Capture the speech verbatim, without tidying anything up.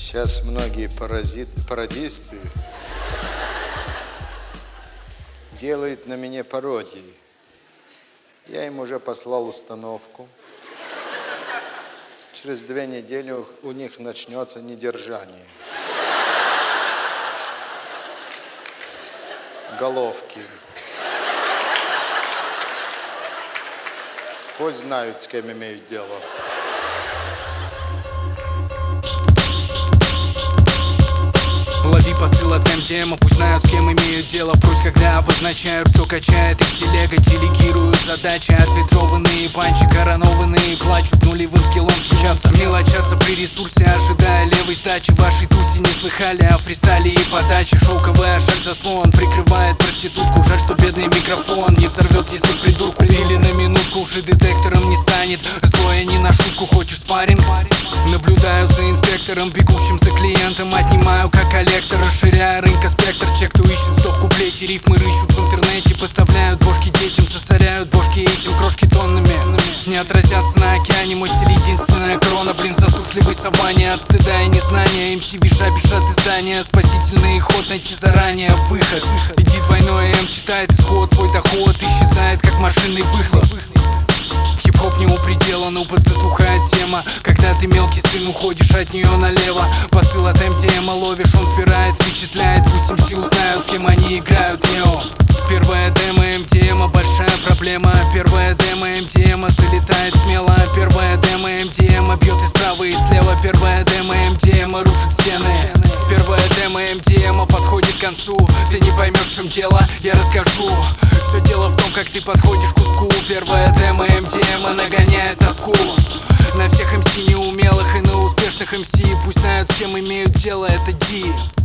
Сейчас многие паразиты, пародисты делают на меня пародии. Я им уже послал установку. Через две недели у них начнется недержание. Головки. Пусть знают, с кем имеют дело. Лови посыл от эм ти эм, пусть знают, с кем имеют дело. Пусть, когда обозначают, что качает их телега, делегируют задачи. Отфильтрованные панчи, коронованные плачут, нулевым скиллом кичатся, мелочатся при ресурсе, ожидая левой сдачи. Вашей тусе не слыхали о фристайле и подаче. Шелковая шаль заслон прикрывает проститутку. Жаль, что бедный микрофон не взорвет язык придурку. Или на минутку уши детектором не станет. Злое не на шутку, хочешь спарринг? Наблюдаю за инспектором, бегущим за клиентом. Отнимаю как коллектор, расширяя рынка спектр. Те, кто ищет сто в куплете, рифмы рыщут в интернете. Поставляют бошки детям, сосоряют бошки этим. Крошки тоннами не отразятся на океане. Мой стиль единственная крона, блин, засушливый саванне. От стыда и незнания эм си виша бежат из здания. Спасительный ход найти заранее выход. Иди двойное М, читает исход. Твой доход исчезает, как машинный выхлоп. Хип-хоп не у предела, но подзатухает тема. Когда ты мелкий сын, уходишь от нее налево. Посыл от эм ти эм ловишь, он впирает, впечатляет. Пусть эм си узнают, с кем они играют. Нео. Первая демо эм ти эм, большая проблема. Первая демо эм ти эм залетает смело. Первая демо эм ти эм бьет и справа, и слева. Первая демо эм ти эм рушит стены. Первая демо эм ти эм подходит к концу. Ты не поймешь, в чем дело, я расскажу. Все дело в том, как ты подходишь к куску. Первая демо эм ти эм нагоняет тоску на всех эм си неумелых и на успешных эм си. Пусть знают, с кем имеют дело, это Ди.